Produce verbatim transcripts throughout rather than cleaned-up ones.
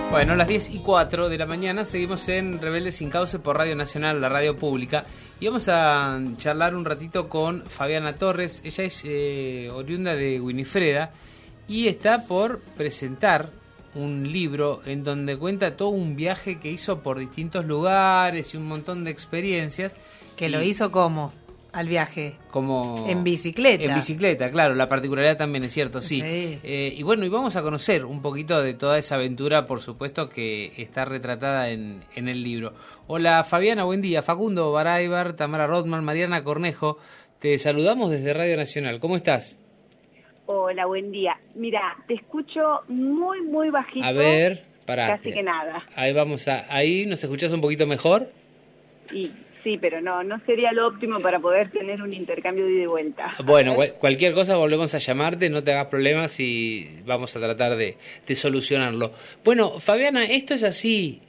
Bueno, a las diez y cuatro de la mañana seguimos en Rebelde Sin Cauce por Radio Nacional, la radio pública. Y vamos a charlar un ratito con Fabiana Torres. Ella es eh, oriunda de Winifreda y está por presentar un libro en donde cuenta todo un viaje que hizo por distintos lugares y un montón de experiencias. ¿Que y lo hizo cómo? Al viaje. Como En bicicleta. En bicicleta, claro, la particularidad también es cierto, sí. Sí. Eh, y bueno, y vamos a conocer un poquito de toda esa aventura, por supuesto, que está retratada en, en el libro. Hola Fabiana, buen día. Facundo Baraybar, Tamara Rothman, Mariana Cornejo, te saludamos desde Radio Nacional. ¿Cómo estás? Hola, buen día. Mira, te escucho muy, muy bajito. A ver, pará. Casi que nada. Ahí vamos a, ahí nos escuchás un poquito mejor. Y sí, pero no, no sería lo óptimo para poder tener un intercambio de ida y vuelta. Bueno, cual, cualquier cosa volvemos a llamarte, no te hagas problemas y vamos a tratar de, de solucionarlo. Bueno, Fabiana, esto es así.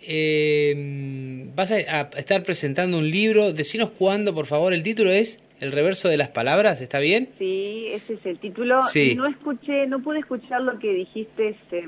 Eh, vas a, a estar presentando un libro. Decinos cuándo, por favor. El título es El reverso de las palabras, ¿está bien? Sí, ese es el título. Sí. No escuché, no pude escuchar lo que dijiste eh,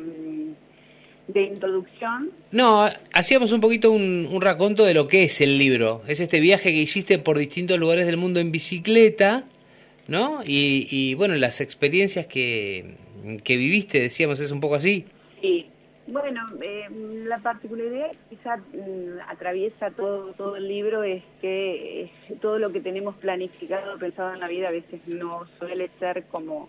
de introducción. No, hacíamos un poquito un, un raconto de lo que es el libro. Es este viaje que hiciste por distintos lugares del mundo en bicicleta, ¿no? Y, y bueno, las experiencias que, que viviste, decíamos, es un poco así. Sí. Bueno, eh, la particularidad que quizá mm, atraviesa todo todo el libro es que eh, todo lo que tenemos planificado, pensado en la vida, a veces no suele ser como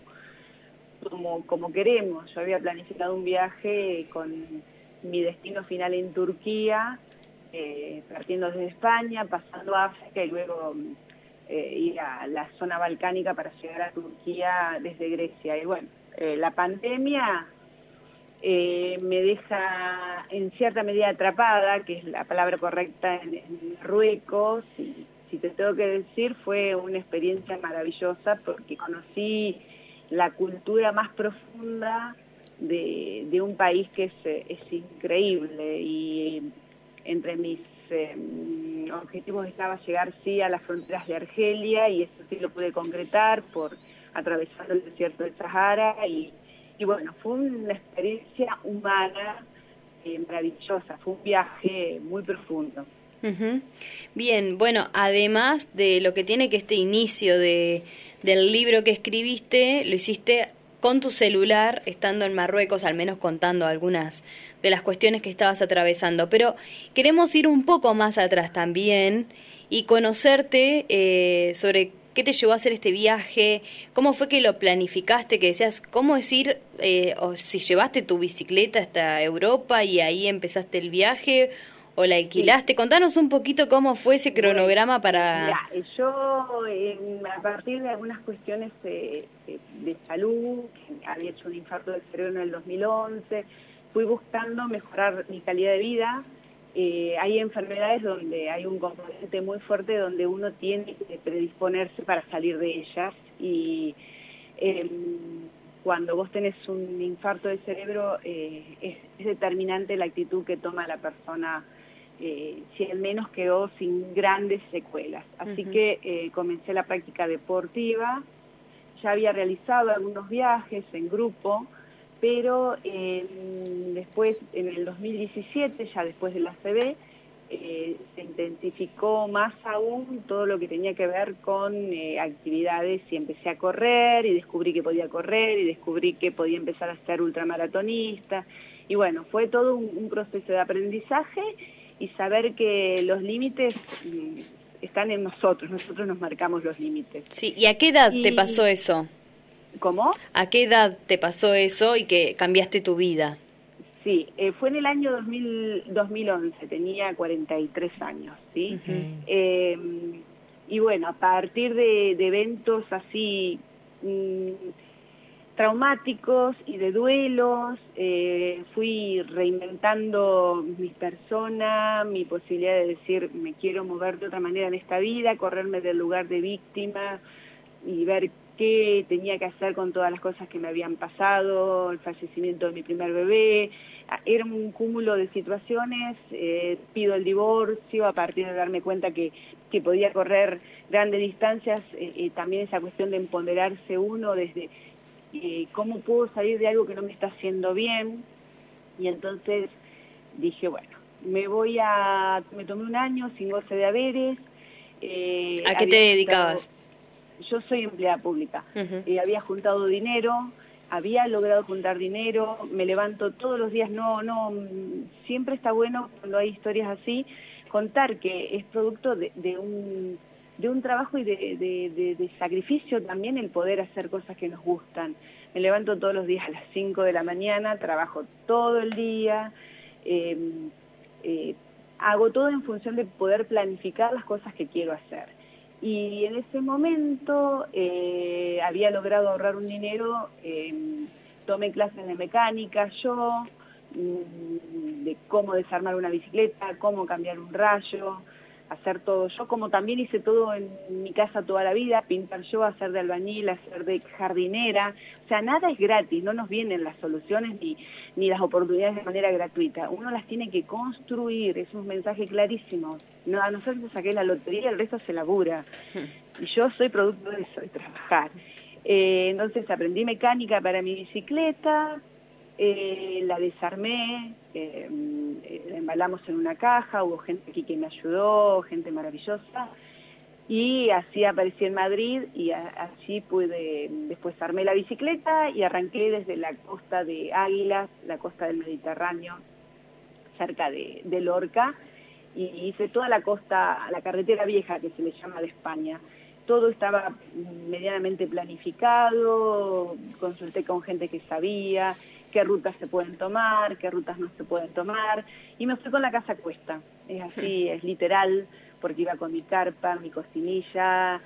como como queremos. Yo había planificado un viaje con mi destino final en Turquía, eh, partiendo desde España, pasando a África y luego eh, ir a la zona balcánica para llegar a Turquía desde Grecia. Y bueno, eh, la pandemia eh, me deja en cierta medida atrapada, que es la palabra correcta, en, en Marruecos. Y si te tengo que decir, fue una experiencia maravillosa porque conocí la cultura más profunda de, de un país que es, es increíble, y entre mis eh, objetivos estaba llegar sí a las fronteras de Argelia, y eso sí lo pude concretar por atravesando el desierto del Sahara, y, y bueno, fue una experiencia humana eh, maravillosa, fue un viaje muy profundo. Uh-huh. Bien, bueno, además de lo que tiene que este inicio de del libro que escribiste, lo hiciste con tu celular, estando en Marruecos, al menos contando algunas de las cuestiones que estabas atravesando. Pero queremos ir un poco más atrás también y conocerte eh, sobre qué te llevó a hacer este viaje, cómo fue que lo planificaste, que decías, cómo es ir, eh, o si llevaste tu bicicleta hasta Europa y ahí empezaste el viaje, o la alquilaste. Sí. Contanos un poquito cómo fue ese cronograma. Bueno, para... Mira, yo eh, a partir de algunas cuestiones eh, de salud, que había hecho un infarto del cerebro en el dos mil once, fui buscando mejorar mi calidad de vida. Eh, hay enfermedades donde hay un componente muy fuerte donde uno tiene que predisponerse para salir de ellas, y eh, cuando vos tenés un infarto del cerebro eh, es, es determinante la actitud que toma la persona. Eh, si al menos quedó sin grandes secuelas. Así uh-huh. que eh, comencé la práctica deportiva, ya había realizado algunos viajes en grupo, pero eh, después, en el dos mil diecisiete, ya después de la A C V, eh, se intensificó más aún todo lo que tenía que ver con eh, actividades, y empecé a correr, y descubrí que podía correr, y descubrí que podía empezar a ser ultramaratonista, y bueno, fue todo un, un proceso de aprendizaje, y saber que los límites están en nosotros, nosotros nos marcamos los límites. Sí, ¿y a qué edad y... te pasó eso? ¿Cómo? ¿A qué edad te pasó eso y que cambiaste tu vida? Sí, eh, fue en el año dos mil, dos mil once, tenía cuarenta y tres años, ¿sí? Uh-huh. Eh, y bueno, a partir de, de eventos así mmm, traumáticos y de duelos, eh, fui reinventando mi persona, mi posibilidad de decir, me quiero mover de otra manera en esta vida, correrme del lugar de víctima y ver qué tenía que hacer con todas las cosas que me habían pasado, el fallecimiento de mi primer bebé. Era un cúmulo de situaciones, eh, pido el divorcio a partir de darme cuenta que, que podía correr grandes distancias, eh, eh, también esa cuestión de empoderarse uno desde eh, cómo puedo salir de algo que no me está haciendo bien, y entonces dije, bueno, me voy a, me tomé un año sin goce de haberes. Eh, ¿A qué te dedicabas? Juntado, yo soy empleada pública. Uh-huh. eh, había juntado dinero, había logrado juntar dinero, me levanto todos los días, no, no, siempre está bueno cuando hay historias así, contar que es producto de, de un de un trabajo y de, de, de, de sacrificio también el poder hacer cosas que nos gustan. Me levanto todos los días a las cinco de la mañana, trabajo todo el día, eh, eh, hago todo en función de poder planificar las cosas que quiero hacer. Y en ese momento eh, había logrado ahorrar un dinero, eh, tomé clases de mecánica yo, de cómo desarmar una bicicleta, cómo cambiar un rayo, hacer todo yo, como también hice todo en mi casa toda la vida, pintar yo, hacer de albañil, hacer de jardinera, o sea, nada es gratis, no nos vienen las soluciones ni, ni las oportunidades de manera gratuita, uno las tiene que construir, es un mensaje clarísimo, no, a nosotros saqué la lotería, el resto se labura, y yo soy producto de eso, de trabajar. Eh, entonces aprendí mecánica para mi bicicleta, Eh, la desarmé, eh, la embalamos en una caja, hubo gente aquí que me ayudó, gente maravillosa, y así aparecí en Madrid y a, así pude, después armé la bicicleta y arranqué desde la costa de Águilas, la costa del Mediterráneo, cerca de, de Lorca, y hice toda la costa, la carretera vieja que se le llama de España. Todo estaba medianamente planificado, consulté con gente que sabía qué rutas se pueden tomar, qué rutas no se pueden tomar, y me fui con la casa a cuesta. Es así, es literal, porque iba con mi carpa, mi cocinilla,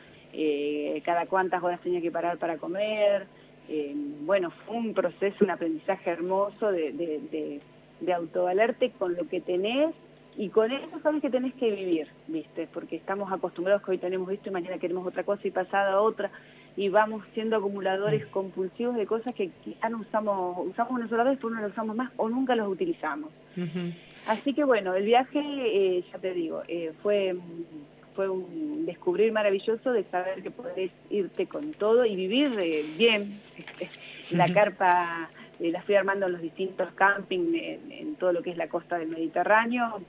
eh, cada cuantas horas tenía que parar para comer. Eh, bueno, fue un proceso, un aprendizaje hermoso de, de, de, de autovalerte con lo que tenés, y con eso sabes que tenés que vivir, ¿viste? Porque estamos acostumbrados que hoy tenemos esto y mañana queremos otra cosa y pasada otra, y vamos siendo acumuladores compulsivos de cosas que quizá no usamos, usamos una sola vez, pero no las usamos más o nunca los utilizamos. Uh-huh. Así que bueno, el viaje, eh, ya te digo, eh, fue, fue un descubrir maravilloso de saber que podés irte con todo y vivir eh, bien. La uh-huh. carpa eh, la fui armando en los distintos campings, en, en todo lo que es la costa del Mediterráneo.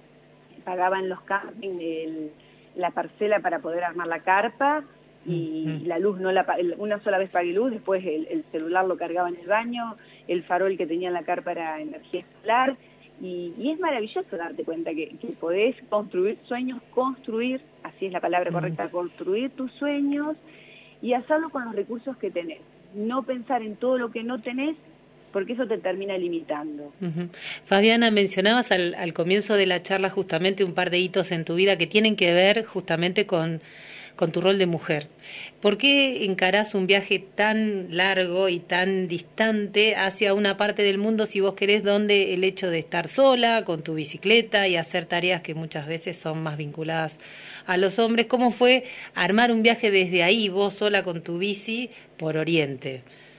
Pagaba en los campings el, la parcela para poder armar la carpa, y mm. la luz, no la una sola vez pagué luz, después el, el celular lo cargaba en el baño, el farol que tenía en la carpa era energía solar, y, y es maravilloso darte cuenta que, que podés construir sueños, construir, así es la palabra mm. correcta, construir tus sueños y hacerlo con los recursos que tenés, no pensar en todo lo que no tenés, porque eso te termina limitando. Uh-huh. Fabiana, mencionabas al, al comienzo de la charla justamente un par de hitos en tu vida que tienen que ver justamente con, con tu rol de mujer. ¿Por qué encarás un viaje tan largo y tan distante hacia una parte del mundo, si vos querés, donde el hecho de estar sola, con tu bicicleta y hacer tareas que muchas veces son más vinculadas a los hombres, cómo fue armar un viaje desde ahí, vos sola con tu bici, por Oriente?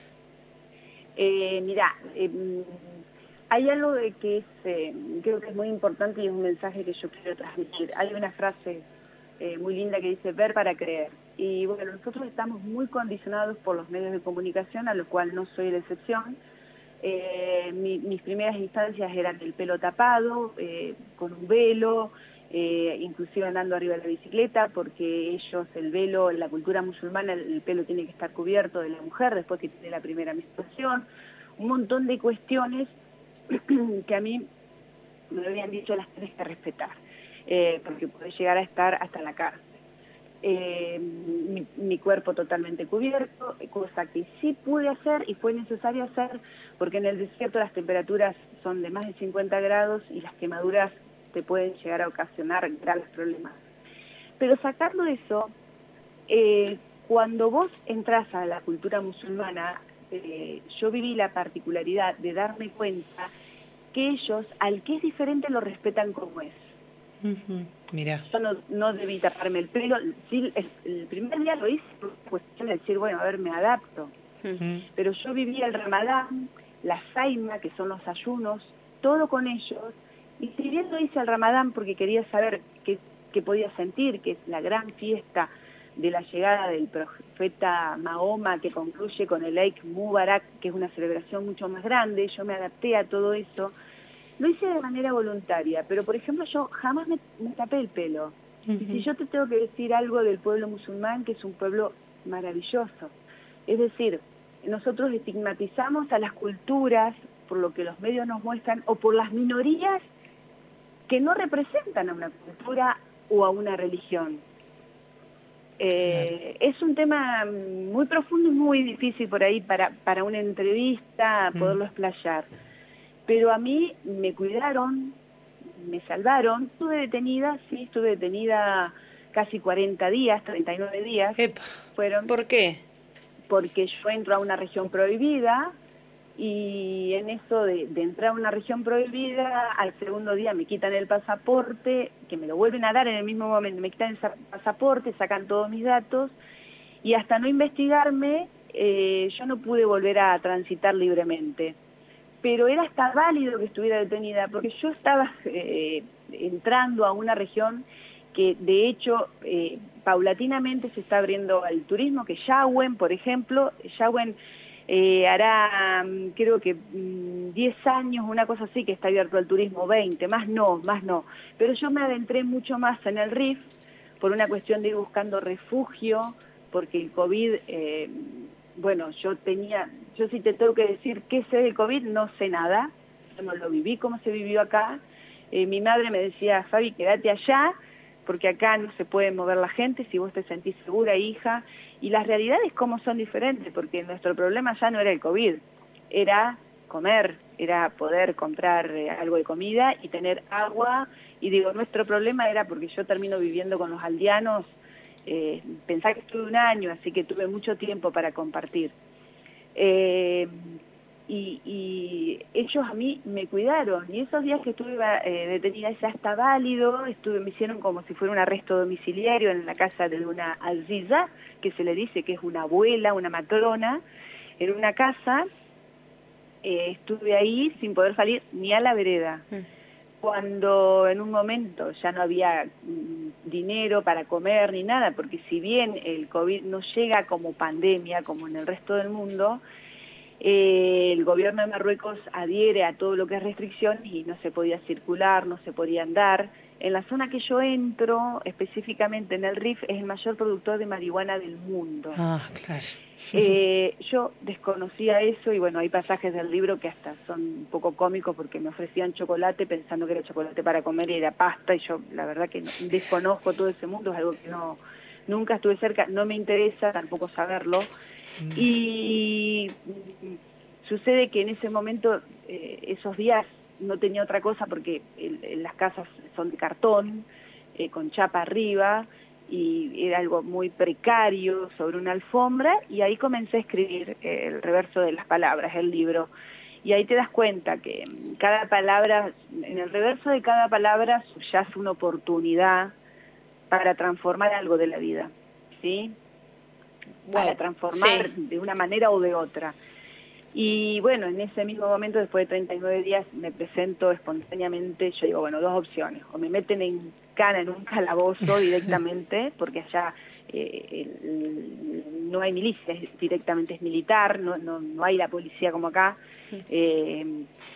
Eh, mira, eh, hay algo de que es, eh, creo que es muy importante y es un mensaje que yo quiero transmitir. Hay una frase eh, muy linda que dice ver para creer. Y bueno, nosotros estamos muy condicionados por los medios de comunicación, a lo cual no soy la excepción. Eh, mi, mis primeras instancias eran el pelo tapado, eh, con un velo, eh, inclusive andando arriba de la bicicleta, porque ellos, el velo, en la cultura musulmana, el pelo tiene que estar cubierto de la mujer después que tiene la primera menstruación, un montón de cuestiones que a mí me habían dicho las tenés que respetar, eh, porque podés llegar a estar hasta la cárcel. Eh, mi, mi cuerpo totalmente cubierto, cosa que sí pude hacer y fue necesario hacer, porque en el desierto las temperaturas son de más de cincuenta grados y las quemaduras te pueden llegar a ocasionar graves problemas. Pero sacarlo de eso, eh, cuando vos entras a la cultura musulmana, eh, yo viví la particularidad de darme cuenta que ellos, al que es diferente, lo respetan como es. Uh-huh. Mira. Yo no, no debí taparme el pelo, sí, el, el primer día lo hice por cuestión de decir, bueno, a ver, me adapto. Uh-huh. Pero yo viví el Ramadán, la Saima, que son los ayunos, todo con ellos. Y si bien lo hice al Ramadán porque quería saber qué, qué podía sentir, que es la gran fiesta de la llegada del profeta Mahoma, que concluye con el Eid Mubarak, que es una celebración mucho más grande, yo me adapté a todo eso, lo hice de manera voluntaria, pero por ejemplo yo jamás me, me tapé el pelo. Uh-huh. Y si yo te tengo que decir algo del pueblo musulmán, que es un pueblo maravilloso, es decir, nosotros estigmatizamos a las culturas por lo que los medios nos muestran o por las minorías que no representan a una cultura o a una religión. Eh, es un tema muy profundo y muy difícil por ahí para, para una entrevista poderlo mm. explayar. Pero a mí me cuidaron, me salvaron. Estuve detenida, sí, estuve detenida casi cuarenta días, treinta y nueve días. Epa. Fueron, ¿Por qué? Porque yo entro a una región prohibida y en eso de, de entrar a una región prohibida, al segundo día me quitan el pasaporte, que me lo vuelven a dar en el mismo momento, me quitan el pasaporte, sacan todos mis datos, y hasta no investigarme, eh, yo no pude volver a transitar libremente. Pero era hasta válido que estuviera detenida, porque yo estaba eh, entrando a una región que de hecho eh, paulatinamente se está abriendo al turismo, que Yahuen, por ejemplo, Yahuen Eh, hará, creo que diez años, una cosa así, que está abierto al turismo, veinte, más no, más no. Pero yo me adentré mucho más en el R I F por una cuestión de ir buscando refugio, porque el COVID, eh, bueno, yo tenía, yo sí te tengo que decir qué sé del COVID, no sé nada, yo no lo viví como se vivió acá. Eh, mi madre me decía, Fabi, quédate allá, porque acá no se puede mover la gente, si vos te sentís segura, hija. Y las realidades cómo son diferentes, porque nuestro problema ya no era el COVID, era comer, era poder comprar eh, algo de comida y tener agua. Y digo, nuestro problema era porque yo termino viviendo con los aldeanos, eh, pensá que estuve un año, así que tuve mucho tiempo para compartir. Eh, y, y ellos a mí me cuidaron, y esos días que estuve eh, detenida ya está válido, estuve, me hicieron como si fuera un arresto domiciliario en la casa de una aziza, que se le dice que es una abuela, una matrona, en una casa. Eh, estuve ahí sin poder salir ni a la vereda. Mm. Cuando en un momento ya no había mm, dinero para comer ni nada, porque si bien el COVID no llega como pandemia, como en el resto del mundo, eh, el gobierno de Marruecos adhiere a todo lo que es restricción y no se podía circular, no se podía andar. En la zona que yo entro, específicamente en el R I F, es el mayor productor de marihuana del mundo. Ah, claro. Eh, yo desconocía eso y bueno, hay pasajes del libro que hasta son un poco cómicos porque me ofrecían chocolate pensando que era chocolate para comer y era pasta, y yo la verdad que no, desconozco todo ese mundo, es algo que no nunca estuve cerca, no me interesa tampoco saberlo. Mm. Y sucede que en ese momento, eh, esos días, no tenía otra cosa porque el, el, las casas son de cartón, eh, con chapa arriba, y era algo muy precario sobre una alfombra, y ahí comencé a escribir eh, el reverso de las palabras, el libro. Y ahí te das cuenta que cada palabra, en el reverso de cada palabra subyace una oportunidad para transformar algo de la vida, ¿sí? Wow. Para transformar sí. de una manera o de otra. Y bueno, en ese mismo momento, después de treinta y nueve días, me presento espontáneamente. Yo digo, bueno, dos opciones: o me meten en cana, en un calabozo directamente, porque allá eh, el, no hay milicias, directamente es militar, no, no, no hay la policía como acá. Eh,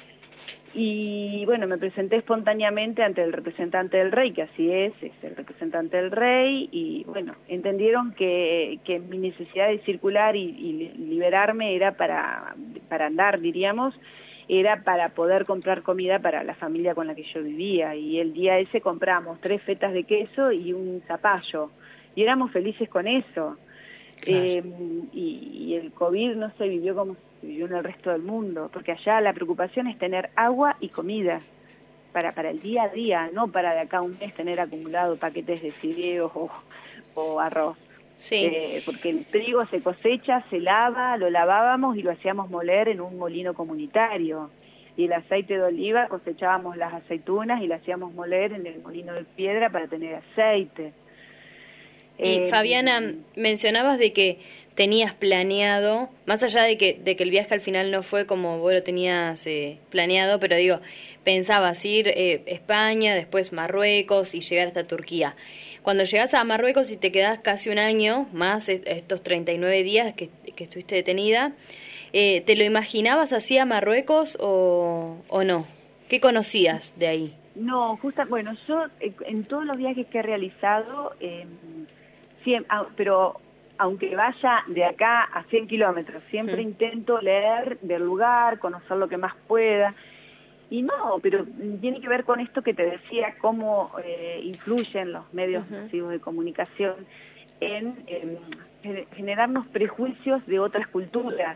y bueno, me presenté espontáneamente ante el representante del rey, que así es, es el representante del rey, y bueno, entendieron que, que mi necesidad de circular y, y liberarme era para, para andar, diríamos, era para poder comprar comida para la familia con la que yo vivía, y el día ese compramos tres fetas de queso y un zapallo, y éramos felices con eso. Claro. Eh, y, y el COVID no se vivió como se vivió en el resto del mundo, porque allá la preocupación es tener agua y comida para para el día a día, no para de acá un mes tener acumulado paquetes de fideos o, o arroz. Sí. Eh, porque el trigo se cosecha, se lava, lo lavábamos y lo hacíamos moler en un molino comunitario. Y el aceite de oliva, cosechábamos las aceitunas y lo hacíamos moler en el molino de piedra para tener aceite. Y eh, Fabiana, mencionabas de que tenías planeado, más allá de que de que el viaje al final no fue como vos lo tenías eh, planeado, pero digo, pensabas ir eh, España, después Marruecos y llegar hasta Turquía. Cuando llegás a Marruecos y te quedás casi un año, más estos treinta y nueve días que, que estuviste detenida, eh, ¿te lo imaginabas así a Marruecos o, o no? ¿Qué conocías de ahí? No, justa, bueno, yo eh, en todos los viajes que he realizado, eh, siempre, ah, pero aunque vaya de acá a cien kilómetros, siempre mm. intento leer del lugar, conocer lo que más pueda. Y no, pero tiene que ver con esto que te decía, cómo eh, influyen los medios uh-huh. masivos de comunicación en eh, generarnos prejuicios de otras culturas.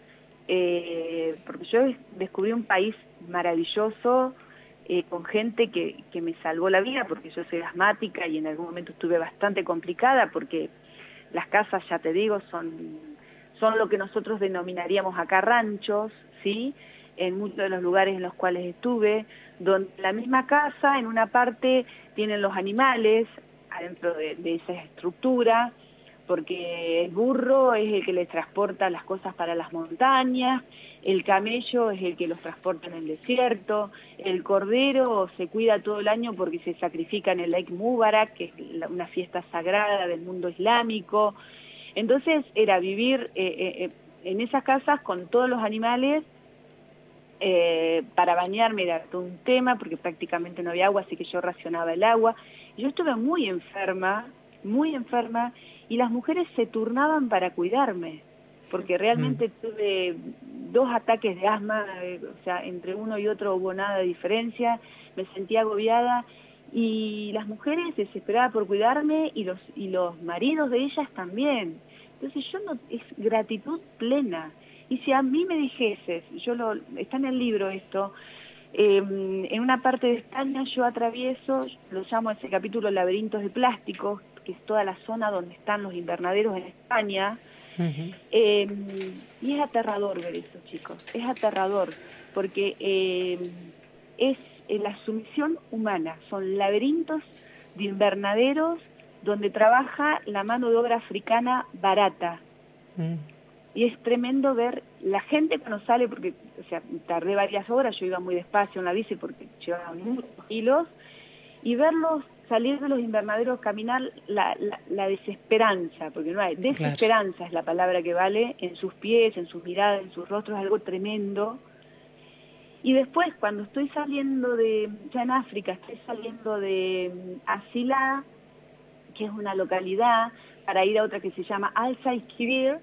Eh, porque yo descubrí un país maravilloso, eh, con gente que, que me salvó la vida, porque yo soy asmática y en algún momento estuve bastante complicada, porque las casas, ya te digo, son, son lo que nosotros denominaríamos acá ranchos, ¿sí?, en muchos de los lugares en los cuales estuve, donde la misma casa, en una parte, tienen los animales adentro de, de esa estructura, porque el burro es el que les transporta las cosas para las montañas, el camello es el que los transporta en el desierto, el cordero se cuida todo el año porque se sacrifica en el Eid Mubarak, que es una fiesta sagrada del mundo islámico. Entonces era vivir eh, eh, en esas casas con todos los animales. Eh, para bañarme era todo un tema porque prácticamente no había agua, así que yo racionaba el agua. Yo estuve muy enferma, muy enferma, y las mujeres se turnaban para cuidarme, porque realmente mm. tuve dos ataques de asma, eh, o sea, entre uno y otro hubo nada de diferencia, me sentía agobiada, y las mujeres desesperadas por cuidarme, y los, y los maridos de ellas también. Entonces yo no, es gratitud plena. Y si a mí me dijeses, yo lo, está en el libro esto, eh, en una parte de España yo atravieso, lo llamo ese capítulo Laberintos de Plásticos, que es toda la zona donde están los invernaderos en España, uh-huh. eh, y es aterrador ver eso, chicos, es aterrador, porque eh, es eh, la sumisión humana, son laberintos de invernaderos donde trabaja la mano de obra africana barata. Uh-huh. Y es tremendo ver la gente cuando sale, porque, o sea, tardé varias horas, yo iba muy despacio en la bici porque llevaba muchos kilos, y verlos salir de los invernaderos, caminar, la, la, la desesperanza, porque no hay, desesperanza claro. Es la palabra que vale, en sus pies, en sus miradas, en sus rostros, algo tremendo. Y después, cuando estoy saliendo de, ya en África, estoy saliendo de Asila, que es una localidad, para ir a otra que se llama Al-Saikibir,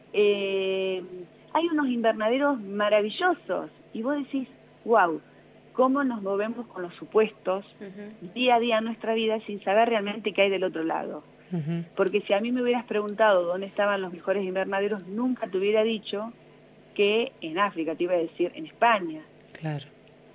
Eh, hay unos invernaderos maravillosos y vos decís, wow, cómo nos movemos con los supuestos uh-huh. día a día en nuestra vida sin saber realmente qué hay del otro lado. Uh-huh. Porque si a mí me hubieras preguntado dónde estaban los mejores invernaderos, nunca te hubiera dicho que en África, te iba a decir en España. Claro.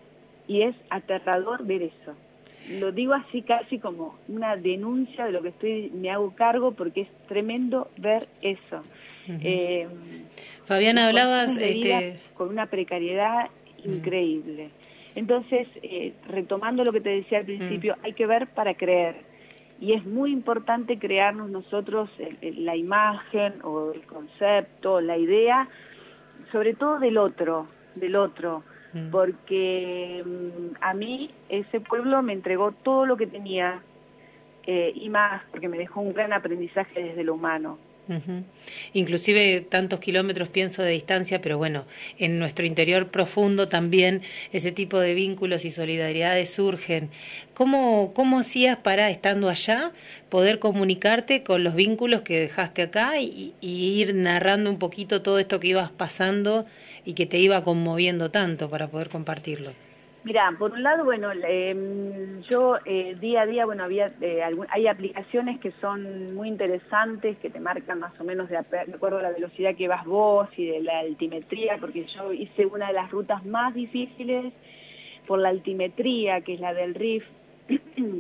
Y es aterrador ver eso. Lo digo así casi como una denuncia de lo que estoy, me hago cargo, porque es tremendo ver eso. Uh-huh. eh, Fabiana, hablabas este... con una precariedad increíble. Uh-huh. Entonces, eh, retomando lo que te decía al principio, uh-huh. hay que ver para creer, y es muy importante crearnos nosotros el, el, la imagen o el concepto, la idea, sobre todo del otro, del otro, uh-huh. porque um, a mí ese pueblo me entregó todo lo que tenía eh, y más, porque me dejó un gran aprendizaje desde lo humano. Uh-huh. Inclusive tantos kilómetros pienso de distancia, pero bueno, en nuestro interior profundo también ese tipo de vínculos y solidaridades surgen. ¿Cómo, cómo hacías para, estando allá, poder comunicarte con los vínculos que dejaste acá y, y ir narrando un poquito todo esto que ibas pasando y que te iba conmoviendo tanto para poder compartirlo? Mira, por un lado, bueno, eh, yo eh, día a día, bueno, había eh, algún, hay aplicaciones que son muy interesantes, que te marcan más o menos de, de acuerdo a la velocidad que vas vos y de la altimetría, porque yo hice una de las rutas más difíciles por la altimetría, que es la del R I F,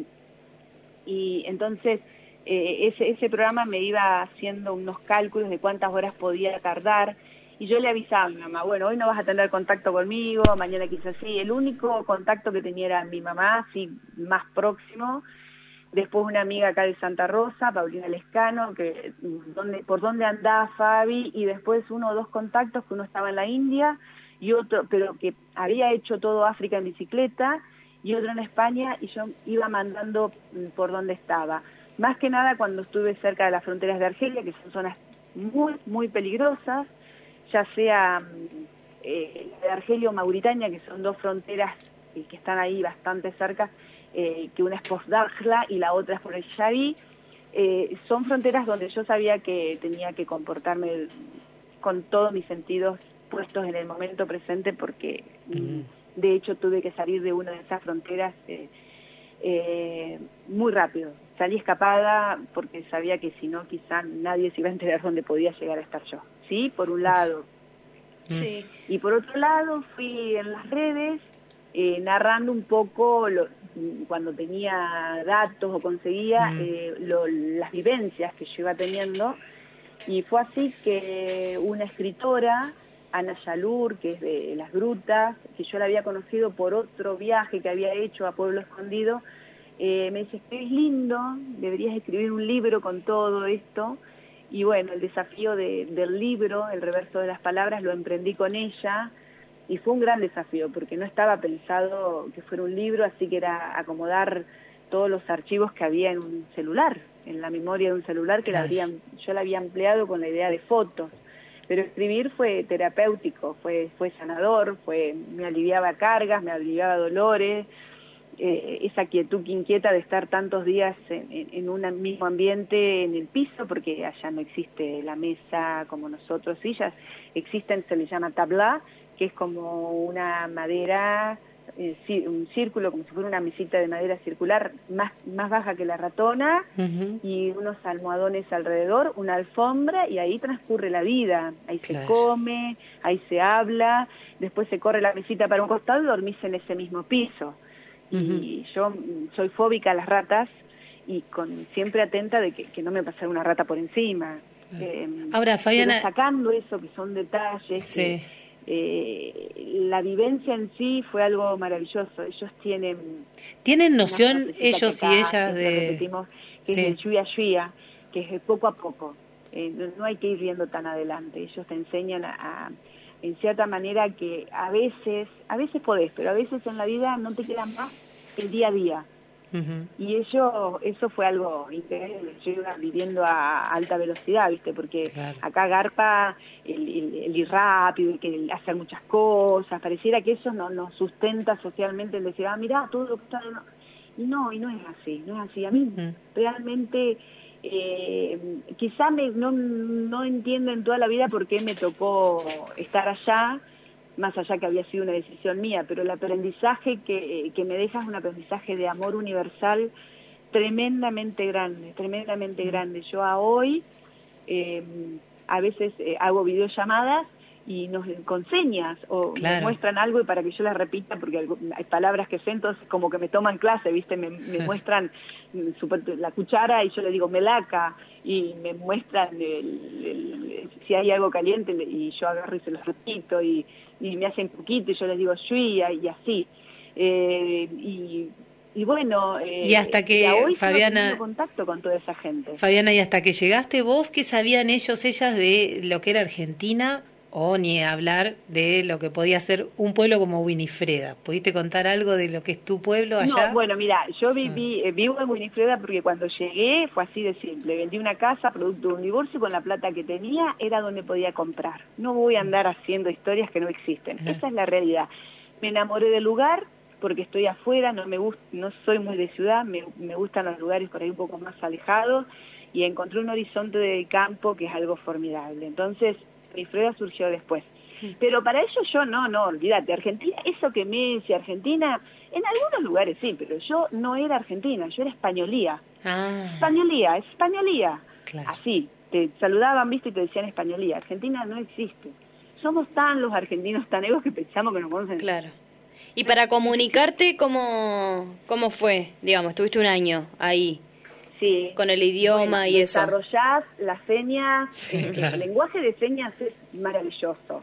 y entonces eh, ese, ese programa me iba haciendo unos cálculos de cuántas horas podía tardar. Y yo le avisaba a mi mamá, bueno, hoy no vas a tener contacto conmigo, mañana quizás sí. El único contacto que tenía era mi mamá, sí, más próximo. Después una amiga acá de Santa Rosa, Paulina Lescano, que donde, por dónde andaba Fabi, y después uno o dos contactos, que uno estaba en la India, y otro, pero que había hecho todo África en bicicleta, y otro en España, y yo iba mandando por dónde estaba. Más que nada cuando estuve cerca de las fronteras de Argelia, que son zonas muy, muy peligrosas, ya sea eh, de Argelia o Mauritania, que son dos fronteras y que están ahí bastante cerca, eh, que una es Postdajla y la otra es por el Yaví. Eh, son fronteras donde yo sabía que tenía que comportarme con todos mis sentidos puestos en el momento presente, porque mm. de hecho tuve que salir de una de esas fronteras eh, eh, muy rápido. Salí escapada porque sabía que si no quizá nadie se iba a enterar dónde podía llegar a estar yo. Sí, por un lado. Sí. Y por otro lado fui en las redes eh, narrando un poco lo, cuando tenía datos o conseguía mm. eh, lo, las vivencias que yo iba teniendo, y fue así que una escritora, Ana Yalur, que es de Las Grutas, que yo la había conocido por otro viaje que había hecho a Pueblo Escondido, eh, me dice, escribís lindo, deberías escribir un libro con todo esto. Y bueno, el desafío de, del libro, El reverso de las palabras, lo emprendí con ella, y fue un gran desafío, porque no estaba pensado que fuera un libro, así que era acomodar todos los archivos que había en un celular, en la memoria de un celular, que la había, yo la había empleado con la idea de fotos. Pero escribir fue terapéutico, fue, fue sanador, fue, me aliviaba cargas, me aliviaba dolores, eh, esa quietud que inquieta de estar tantos días en, en, en un mismo ambiente, en el piso, porque allá no existe la mesa como nosotros, sillas, existen, se le llama tabla, que es como una madera, eh, un círculo, como si fuera una mesita de madera circular, más, más baja que la ratona, uh-huh. y unos almohadones alrededor, una alfombra, y ahí transcurre la vida, ahí claro. se come, ahí se habla, después se corre la mesita para un costado y dormís en ese mismo piso. Uh-huh. Y yo soy fóbica a las ratas, y con siempre atenta de que, que no me pasara una rata por encima. Uh-huh. Eh, Ahora, Fabiana, pero sacando eso, que son detalles, sí. que, Eh, la vivencia en sí fue algo maravilloso. Ellos tienen tienen noción, ellos y ellas, de repetimos, que sí. es el yuya yuya, que es el poco a poco, eh, no, no hay que ir viendo tan adelante. Ellos te enseñan a, a en cierta manera, que a veces a veces podés, pero a veces en la vida no te queda más el día a día. Uh-huh. Y ello, eso fue algo increíble. Yo iba viviendo a alta velocidad, ¿viste? Porque claro. acá garpa el, el, el ir rápido, el, el hacer muchas cosas. Pareciera que eso no nos sustenta socialmente, el decir, ah, mirá, todo lo que está... No. Y no, y no es así, no es así. A mí uh-huh. realmente eh, quizá me, no, no entiendo en toda la vida por qué me tocó estar allá, más allá que había sido una decisión mía, pero el aprendizaje que, que me deja es un aprendizaje de amor universal tremendamente grande, tremendamente mm. grande. Yo a hoy eh, a veces eh, hago videollamadas y nos con señas, o claro. me muestran algo y para que yo las repita, porque hay palabras que sé, entonces como que me toman clase, ¿viste? Me, me muestran la cuchara y yo le digo melaca, y me muestran el, el, el, si hay algo caliente y yo agarro y se los repito, y, y me hacen poquito y yo les digo shuia, y así. Eh, y, y bueno, eh, y hasta que, y hoy Fabiana, tengo contacto con toda esa gente. Fabiana, y hasta que llegaste vos, ¿qué sabían ellos, ellas de lo que era Argentina? O ni hablar de lo que podía ser un pueblo como Winifreda. ¿Pudiste contar algo de lo que es tu pueblo allá? No, bueno, mira, yo viví, eh, vivo en Winifreda porque cuando llegué fue así de simple. Vendí una casa producto de un divorcio, con la plata que tenía era donde podía comprar. No voy a andar haciendo historias que no existen. Ajá. Esa es la realidad. Me enamoré del lugar porque estoy afuera, no me gusta, no soy muy de ciudad, me, me gustan los lugares por ahí un poco más alejados, y encontré un horizonte de campo que es algo formidable. Entonces, Winifreda surgió después. Pero para ello yo no, no, olvídate, Argentina, eso que me decía Argentina, en algunos lugares sí, pero yo no era argentina, yo era españolía. Ah. Españolía, españolía. Claro. Así, te saludaban, viste, y te decían españolía. Argentina no existe. Somos tan los argentinos tan egos que pensamos que nos conocen. Claro. Y para comunicarte, ¿cómo, cómo fue? Digamos, estuviste un año ahí. Sí. Con el idioma, bueno, y eso. Desarrollás las señas, sí, el, claro. el lenguaje de señas es maravilloso.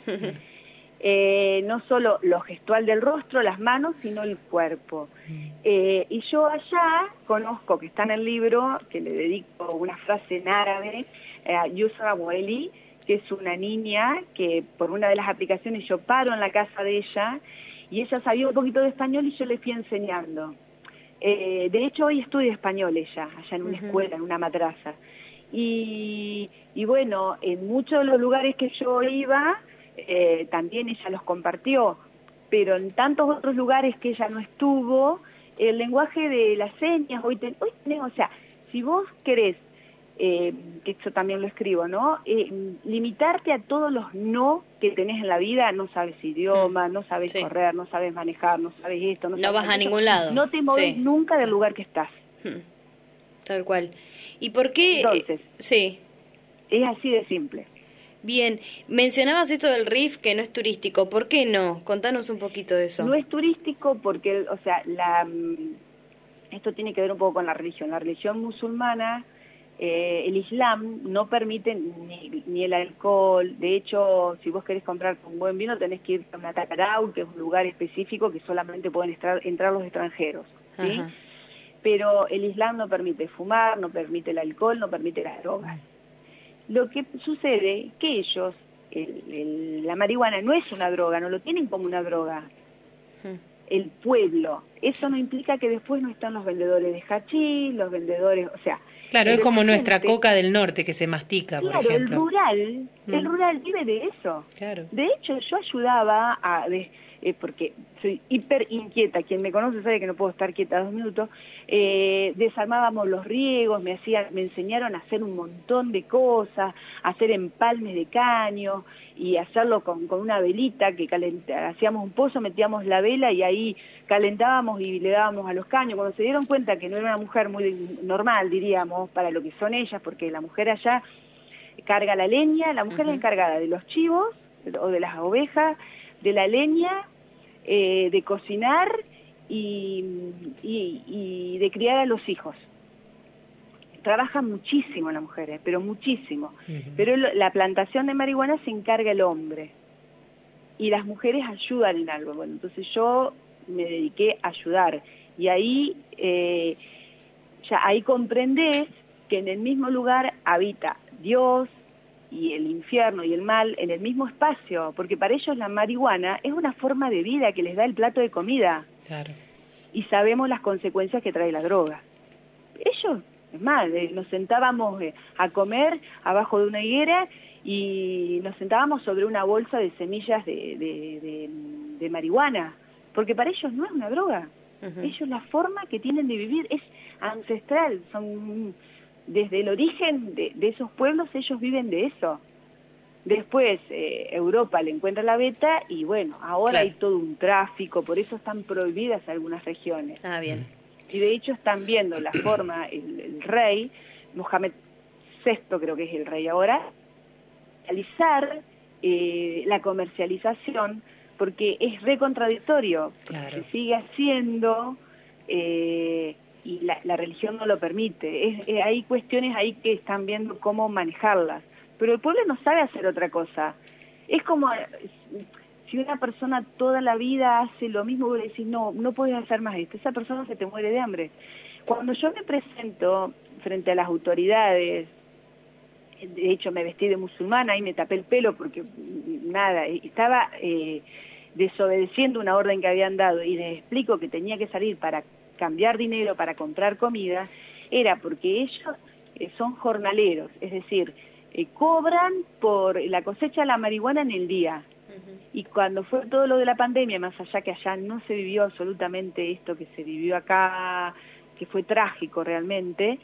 eh, no solo lo gestual del rostro, las manos, sino el cuerpo. Eh, y yo allá conozco, que está en el libro, que le dedico una frase en árabe, a eh, Yusra Moeli, que es una niña que por una de las aplicaciones yo paro en la casa de ella, y ella sabía un poquito de español y yo le fui enseñando. Eh, de hecho, hoy estudia español ella, allá en una uh-huh. escuela, en una madraza. Y, y bueno, en muchos de los lugares que yo iba, eh, también ella los compartió. pero en tantos otros lugares que ella no estuvo, el lenguaje de las señas, hoy, ten, hoy tenemos, o sea, si vos querés, eh, que esto también lo escribo, ¿no? Eh, limitarte a todos los no que tenés en la vida, no sabes idioma, no sabes sí. correr, no sabes manejar, no sabes esto, no, no sabes vas a esto, ningún lado. no te moves sí. nunca del lugar que estás. Tal cual. ¿Y por qué? Entonces, sí. Es así de simple. Bien, mencionabas esto del R I F que no es turístico, ¿por qué no? Contanos un poquito de eso. No es turístico porque, o sea, la, esto tiene que ver un poco con la religión. La religión musulmana, eh, el Islam no permite ni, ni el alcohol. De hecho, si vos querés comprar un buen vino tenés que ir a una tacarau, que es un lugar específico que solamente pueden estar, entrar los extranjeros, ¿sí? Ajá. Pero el Islam no permite fumar, no permite el alcohol, no permite las drogas. Lo que sucede que ellos, el, el, la marihuana no es una droga, no lo tienen como una droga. Hmm. El pueblo, eso no implica que después no están los vendedores de hachís, los vendedores, o sea... Claro, es como gente, nuestra coca del norte que se mastica, claro, por ejemplo. el rural, mm. el rural vive de eso. Claro. De hecho, yo ayudaba a... De, eh, porque soy hiper inquieta, quien me conoce sabe que no puedo estar quieta dos minutos, eh, desarmábamos los riegos, me hacían, me enseñaron a hacer un montón de cosas, a hacer empalmes de caño y hacerlo con, con una velita que calenta, hacíamos un pozo, metíamos la vela y ahí calentábamos y le dábamos a los caños. Cuando se dieron cuenta que no era una mujer muy normal, diríamos, para lo que son ellas, porque la mujer allá carga la leña, la mujer uh-huh. es encargada de los chivos o de las ovejas, de la leña, eh, de cocinar y, y, y de criar a los hijos. Trabajan muchísimo las mujeres, pero muchísimo. Uh-huh. Pero lo, la plantación de marihuana se encarga el hombre y las mujeres ayudan en algo. Bueno, entonces yo me dediqué a ayudar y ahí eh, ya ahí comprendés que en el mismo lugar habita Dios y el infierno y el mal en el mismo espacio, porque para ellos la marihuana es una forma de vida que les da el plato de comida. Claro. Y sabemos las consecuencias que trae la droga. Ellos, es más, eh, nos sentábamos eh, a comer abajo de una higuera y nos sentábamos sobre una bolsa de semillas de, de, de, de marihuana, porque para ellos no es una droga. Uh-huh. Ellos la forma que tienen de vivir es ancestral, son... Desde el origen de, de esos pueblos ellos viven de eso. Después eh, Europa le encuentra la beta y bueno, ahora claro. hay todo un tráfico, por eso están prohibidas algunas regiones. Ah, bien. Y de hecho están viendo la forma, el, el rey, Mohamed sexto creo que es el rey ahora, realizar eh, la comercialización, porque es re contradictorio, claro. se sigue haciendo... Eh, y la, la religión no lo permite. Es, eh, hay cuestiones ahí que están viendo cómo manejarlas, pero el pueblo no sabe hacer otra cosa. Es como si una persona toda la vida hace lo mismo, vos decís, no, no podés hacer más esto, esa persona se te muere de hambre. Cuando yo me presento frente a las autoridades, de hecho me vestí de musulmana y me tapé el pelo porque nada, estaba eh, desobedeciendo una orden que habían dado y les explico que tenía que salir para cambiar dinero para comprar comida, era porque ellos eh, son jornaleros, es decir, eh, cobran por la cosecha de la marihuana en el día. Uh-huh. Y cuando fue todo lo de la pandemia, más allá que allá no se vivió absolutamente esto que se vivió acá, que fue trágico realmente,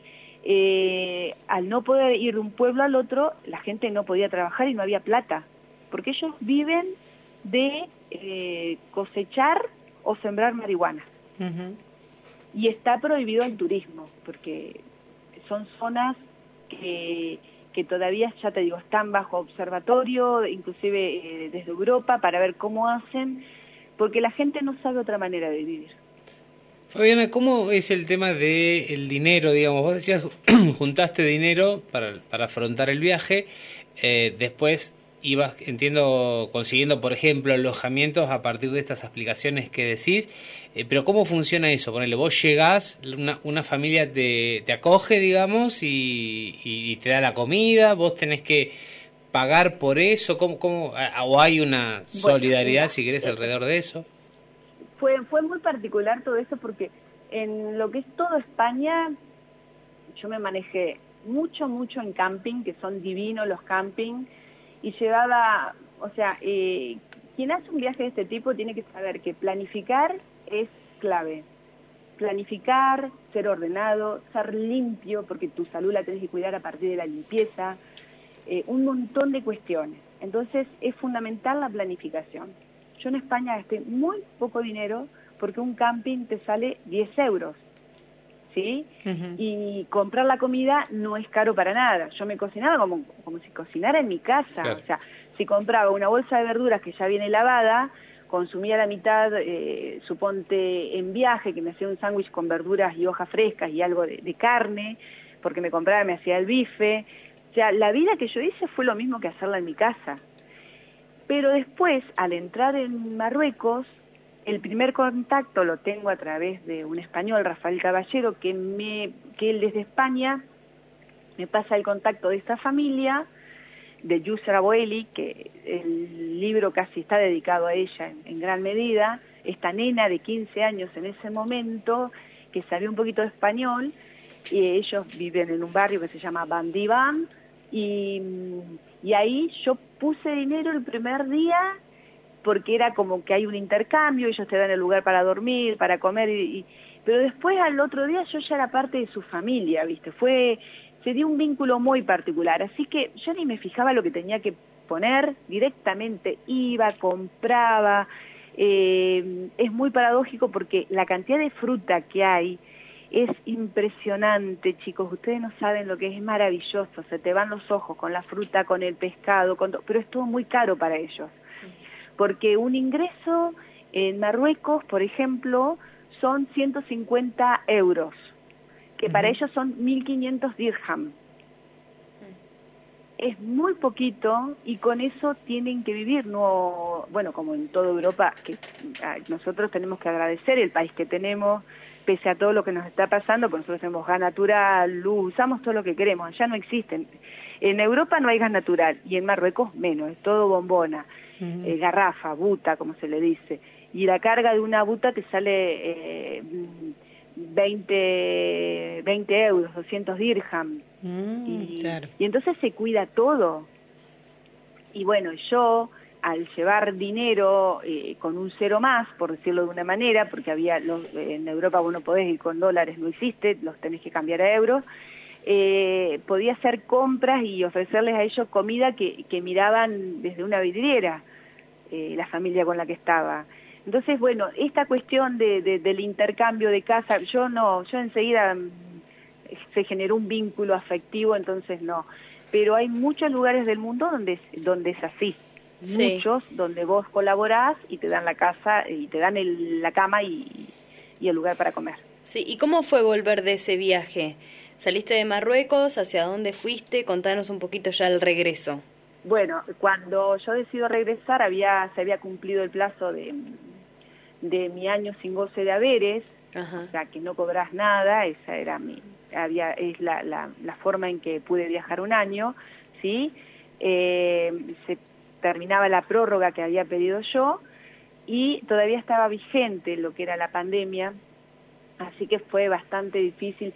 eh, al no poder ir de un pueblo al otro, la gente no podía trabajar y no había plata, porque ellos viven de eh, cosechar o sembrar marihuana. Uh-huh. Y está prohibido el turismo, porque son zonas que, que todavía, ya te digo, están bajo observatorio, inclusive eh, desde Europa, para ver cómo hacen, porque la gente no sabe otra manera de vivir. Fabiana, ¿cómo es el tema del dinero? Digamos, vos decías, juntaste dinero para, para afrontar el viaje, eh, después ibas, entiendo, consiguiendo, por ejemplo, alojamientos a partir de estas aplicaciones que decís, eh, pero ¿cómo funciona eso? Ponele, vos llegás, una, una familia te, te acoge, digamos, y, y te da la comida, vos tenés que pagar por eso, ¿cómo, cómo, o hay una solidaridad, bueno, si querés, alrededor de eso? Fue, fue muy particular todo eso porque en lo que es toda España, yo me manejé mucho, mucho en camping, que son divinos los camping, y llevaba, o sea, eh, quien hace un viaje de este tipo tiene que saber que planificar es clave. Planificar, ser ordenado, ser limpio, porque tu salud la tenés que cuidar a partir de la limpieza, eh, un montón de cuestiones. Entonces es fundamental la planificación. Yo en España gasté muy poco dinero porque un camping te sale diez euros, ¿sí? Uh-huh. Y comprar la comida no es caro para nada. Yo me cocinaba como, como si cocinara en mi casa. Claro. O sea, si compraba una bolsa de verduras que ya viene lavada, consumía la mitad, eh, suponte en viaje, que me hacía un sándwich con verduras y hojas frescas y algo de, de carne, porque me compraba, me hacía el bife. O sea, la vida que yo hice fue lo mismo que hacerla en mi casa. Pero después, al entrar en Marruecos, el primer contacto lo tengo a través de un español, Rafael Caballero, que, me, que él desde España me pasa el contacto de esta familia, de Yusra Boeli, que el libro casi está dedicado a ella en, en gran medida, esta nena de quince años en ese momento, que sabía un poquito de español, y ellos viven en un barrio que se llama Bandiván, y, y ahí yo puse dinero el primer día, porque era como que hay un intercambio, ellos te dan el lugar para dormir, para comer, y, y, pero después al otro día yo ya era parte de su familia, ¿viste? Fue... se dio un vínculo muy particular, así que yo ni me fijaba lo que tenía que poner, directamente iba, compraba, eh, es muy paradójico porque la cantidad de fruta que hay es impresionante, chicos, ustedes no saben lo que es, es maravilloso, se te van los ojos con la fruta, con el pescado, con to- pero es todo muy caro para ellos, porque un ingreso en Marruecos, por ejemplo, son ciento cincuenta euros, que para uh-huh. ellos son mil quinientos dirham. Uh-huh. Es muy poquito y con eso tienen que vivir, no, bueno, como en toda Europa, que nosotros tenemos que agradecer el país que tenemos, pese a todo lo que nos está pasando, porque nosotros tenemos gas natural, luz, usamos todo lo que queremos, allá no existen. En Europa no hay gas natural y en Marruecos menos, es todo bombona, uh-huh. eh, garrafa, buta, como se le dice, y la carga de una buta te sale... Eh, veinte, veinte euros, doscientos dirham, mm, y, claro. y entonces se cuida todo. Y bueno, yo al llevar dinero eh, con un cero más, por decirlo de una manera, porque había los, en Europa vos no podés ir con dólares, no existe, los tenés que cambiar a euros, eh, podía hacer compras y ofrecerles a ellos comida que, que miraban desde una vidriera, eh, la familia con la que estaba. Entonces, bueno, esta cuestión de, de, del intercambio de casa, yo no, yo enseguida se generó un vínculo afectivo, entonces no. Pero hay muchos lugares del mundo donde, donde es así, sí. Muchos donde vos colaborás y te dan la casa, y te dan el, la cama y, y el lugar para comer. Sí, ¿y cómo fue volver de ese viaje? ¿Saliste de Marruecos? ¿Hacia dónde fuiste? Contanos un poquito ya el regreso. Bueno, cuando yo decido regresar, había se había cumplido el plazo de, de mi año sin goce de haberes, ajá. O sea, que no cobras nada, esa era mi, había es la, la, la forma en que pude viajar un año, ¿sí? Eh, se terminaba la prórroga que había pedido yo y todavía estaba vigente lo que era la pandemia, así que fue bastante difícil.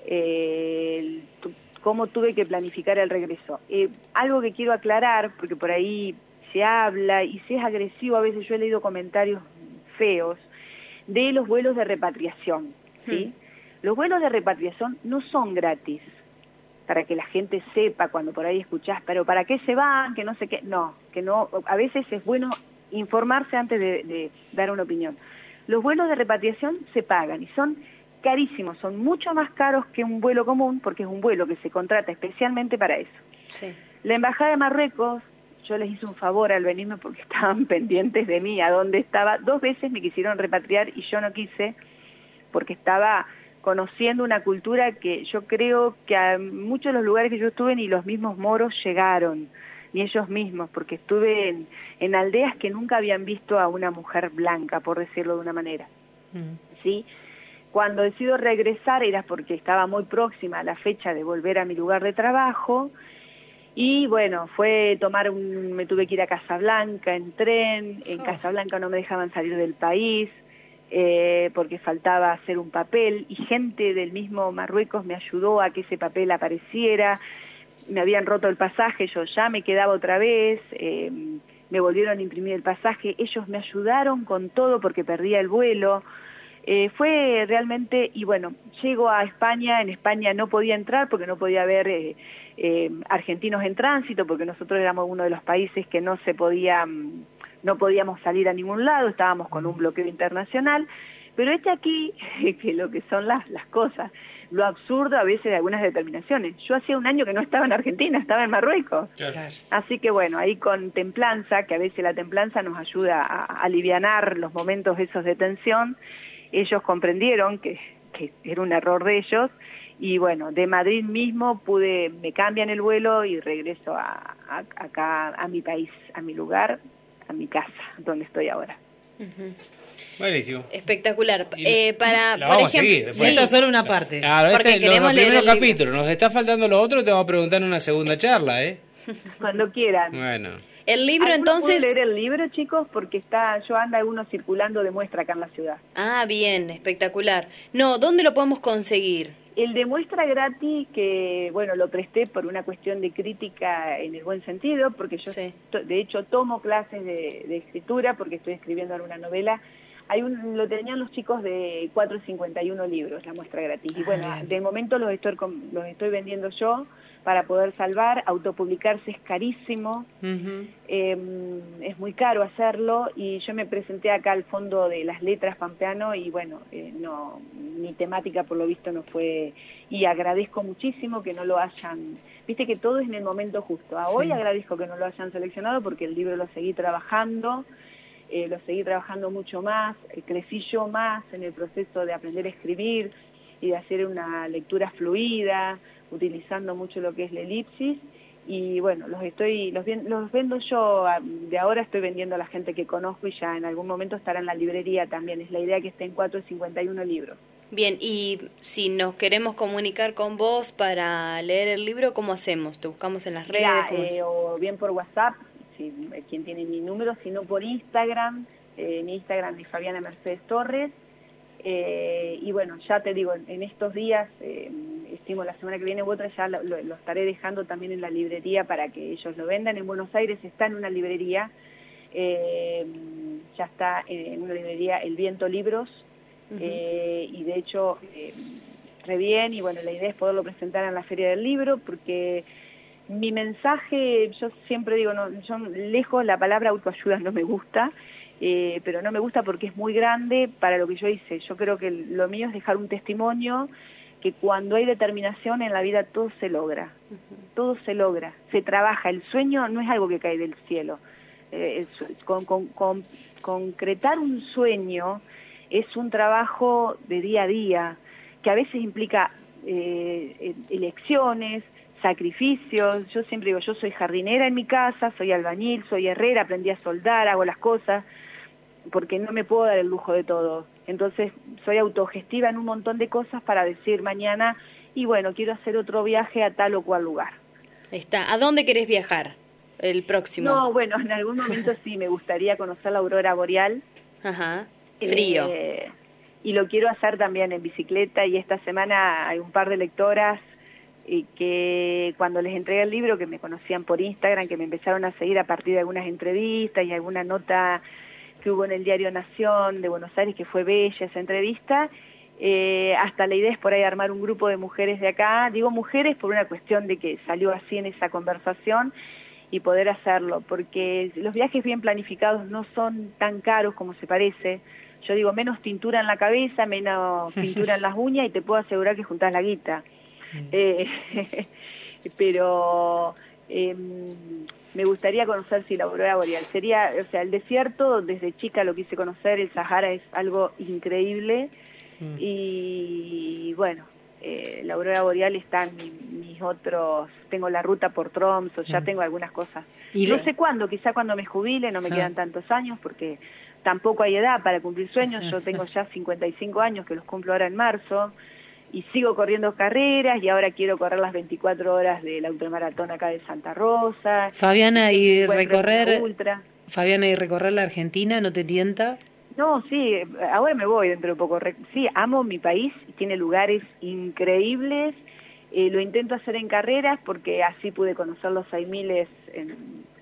Eh, cómo tuve que planificar el regreso. Eh, algo que quiero aclarar, porque por ahí se habla y se es agresivo, a veces yo he leído comentarios feos, de los vuelos de repatriación, ¿sí? Hmm. Los vuelos de repatriación no son gratis, para que la gente sepa cuando por ahí escuchás, pero ¿para qué se van? Que no sé qué, no, que no, a veces es bueno informarse antes de, de dar una opinión. Los vuelos de repatriación se pagan y son carísimos, son mucho más caros que un vuelo común, porque es un vuelo que se contrata especialmente para eso. Sí. La Embajada de Marruecos, yo les hice un favor al venirme porque estaban pendientes de mí, a dónde estaba. Dos veces me quisieron repatriar y yo no quise, porque estaba conociendo una cultura que yo creo que a muchos de los lugares que yo estuve ni los mismos moros llegaron, ni ellos mismos, porque estuve en, en aldeas que nunca habían visto a una mujer blanca, por decirlo de una manera. Mm. ¿Sí? Cuando decido regresar era porque estaba muy próxima a la fecha de volver a mi lugar de trabajo y bueno, fue tomar un, me tuve que ir a Casablanca en tren, en oh. Casablanca no me dejaban salir del país eh, porque faltaba hacer un papel y gente del mismo Marruecos me ayudó a que ese papel apareciera, me habían roto el pasaje, yo ya me quedaba otra vez, eh, me volvieron a imprimir el pasaje, ellos me ayudaron con todo porque perdía el vuelo. Eh, fue realmente, y bueno, llego a España, en España no podía entrar porque no podía haber eh, eh, argentinos en tránsito, porque nosotros éramos uno de los países que no se podía, no podíamos salir a ningún lado, estábamos con un bloqueo internacional, pero este aquí, que lo que son las, las cosas, lo absurdo a veces de algunas determinaciones. Yo hacía un año que no estaba en Argentina, estaba en Marruecos. Claro. Así que bueno, ahí con templanza, que a veces la templanza nos ayuda a, a alivianar los momentos esos de tensión, ellos comprendieron que, que era un error de ellos, y bueno, de Madrid mismo pude, me cambian el vuelo y regreso a, a, acá a mi país, a mi lugar, a mi casa, donde estoy ahora. Uh-huh. Buenísimo. Espectacular. Eh, para, la por vamos ejemplo, a seguir. Sí. Esto es solo una parte. Claro, porque este, queremos los, los leer primeros el libro. capítulos. Nos está faltando lo otro, te vamos a preguntar en una segunda charla, ¿eh? Cuando quieran. Bueno. El libro entonces... ¿Puedo leer el libro, chicos? Porque está, yo ando algunos circulando de muestra acá en la ciudad. Ah, bien, espectacular. No, ¿dónde lo podemos conseguir? El de muestra gratis, que bueno, lo presté por una cuestión de crítica en el buen sentido, porque yo Sí. to- de hecho tomo clases de, de escritura, porque estoy escribiendo alguna novela. Hay un, lo tenían los chicos de cuatrocientos cincuenta y uno libros, la muestra gratis. Y bueno, Bien. de momento los estoy, com- los estoy vendiendo yo para poder salvar. Autopublicarse es carísimo, Uh-huh. eh, es muy caro hacerlo, y yo me presenté acá al Fondo de las Letras Pampeano y bueno, eh, no, mi temática por lo visto no fue, y agradezco muchísimo que no lo hayan, viste que todo es en el momento justo. A hoy Sí. agradezco que no lo hayan seleccionado porque el libro lo seguí trabajando, eh, lo seguí trabajando mucho más, eh, crecí yo más en el proceso de aprender a escribir y de hacer una lectura fluida, utilizando mucho lo que es la elipsis, y bueno, los estoy los, ven- los vendo yo, a- de ahora estoy vendiendo a la gente que conozco, y ya en algún momento estará en la librería también. Es la idea que esté en cuatrocientos cincuenta y uno libros. Bien, y si nos queremos comunicar con vos para leer el libro, ¿cómo hacemos? ¿Te buscamos en las redes? Mirá, ¿Cómo eh, es? o bien por WhatsApp, si eh, quien tiene mi número, sino por Instagram. Eh, mi Instagram es Fabiana Mercedes Torres. Eh, y bueno, ya te digo, en, en estos días, eh, estimo la semana que viene u otra, ya lo, lo, lo estaré dejando también en la librería para que ellos lo vendan. En Buenos Aires está en una librería, eh, ya está en una librería El Viento Libros, Ujú. eh, y de hecho, eh, re bien, y bueno, la idea es poderlo presentar en la Feria del Libro, porque mi mensaje, yo siempre digo, no, yo lejos la palabra autoayuda no me gusta, eh, pero no me gusta porque es muy grande para lo que yo hice. Yo creo que lo mío es dejar un testimonio, que cuando hay determinación en la vida todo se logra, Ujú. todo se logra, se trabaja. El sueño no es algo que cae del cielo. Eh, es- con, con, con- concretar un sueño es un trabajo de día a día, que a veces implica eh, elecciones, sacrificios. Yo siempre digo, yo soy jardinera en mi casa, soy albañil, soy herrera, aprendí a soldar, hago las cosas, porque no me puedo dar el lujo de todo. Entonces soy autogestiva en un montón de cosas para decir mañana, y bueno, quiero hacer otro viaje a tal o cual lugar. Está. ¿A dónde querés viajar el próximo? No, bueno, en algún momento sí me gustaría conocer la aurora boreal. Ajá. Frío. Eh, y lo quiero hacer también en bicicleta, y esta semana hay un par de lectoras y que cuando les entregué el libro, que me conocían por Instagram, que me empezaron a seguir a partir de algunas entrevistas y alguna nota que hubo en el diario Nación de Buenos Aires, que fue bella esa entrevista, eh, hasta la idea es por ahí armar un grupo de mujeres de acá, digo mujeres por una cuestión de que salió así en esa conversación, y poder hacerlo, porque los viajes bien planificados no son tan caros como se parece. Yo digo, menos tintura en la cabeza, menos pintura en las uñas, y te puedo asegurar que juntás la guita. Eh, pero eh, me gustaría conocer si la aurora boreal sería, o sea, el desierto, desde chica lo quise conocer, el Sahara es algo increíble, Mm. y bueno, eh, la aurora boreal está en mi- mis otros, tengo la ruta por Tromso, ya Mm. tengo algunas cosas. Y No de- sé cuándo, quizá cuando me jubile, no me Ah. quedan tantos años, porque tampoco hay edad para cumplir sueños. Yo tengo ya cincuenta y cinco años, que los cumplo ahora en marzo, y sigo corriendo carreras, y ahora quiero correr las veinticuatro horas del ultramaratón acá de Santa Rosa. Fabiana, y Encuentro recorrer, una ultra. Fabiana, y recorrer la Argentina, ¿no te tienta? No, sí, ahora me voy dentro de poco. Re- Sí, amo mi país, tiene lugares increíbles. Eh, lo intento hacer en carreras porque así pude conocer los seis miles en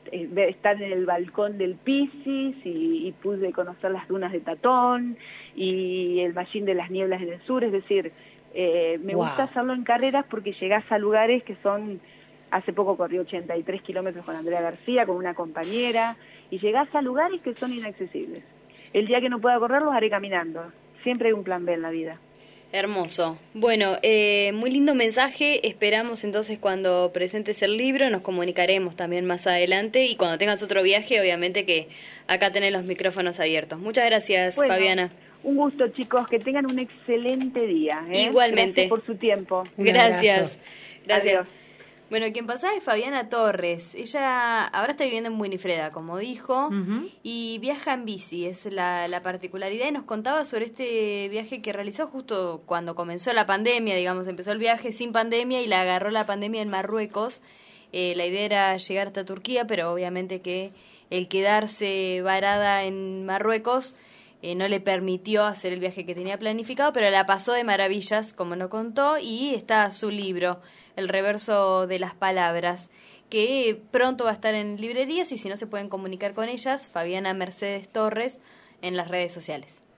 eh, estar en el balcón del Pisis y, y pude conocer las dunas de Tatón y el Mallín de las Nieblas en el sur, es decir, eh, me wow. gusta hacerlo en carreras porque llegás a lugares que son, hace poco corrí ochenta y tres kilómetros con Andrea García, con una compañera, y llegás a lugares que son inaccesibles. El día que no pueda correr los haré caminando, siempre hay un plan B en la vida. Hermoso. Bueno, eh, muy lindo mensaje. Esperamos entonces cuando presentes el libro, nos comunicaremos también más adelante y cuando tengas otro viaje, obviamente que acá tenés los micrófonos abiertos. Muchas gracias, bueno, Fabiana. Un gusto, chicos, que tengan un excelente día. ¿eh? Igualmente. Gracias por su tiempo. Gracias. Gracias. Adiós. Bueno, quien pasaba es Fabiana Torres. Ella ahora está viviendo en Winifreda, como dijo, uh-huh. y viaja en bici, es la, la particularidad. Y nos contaba sobre este viaje que realizó justo cuando comenzó la pandemia, digamos, empezó el viaje sin pandemia y la agarró la pandemia en Marruecos. Eh, la idea era llegar hasta Turquía, pero obviamente que el quedarse varada en Marruecos eh, no le permitió hacer el viaje que tenía planificado, pero la pasó de maravillas, como nos contó, y está su libro, El reverso de las palabras, que pronto va a estar en librerías y si no se pueden comunicar con ellas, Fabiana Mercedes Torres en las redes sociales.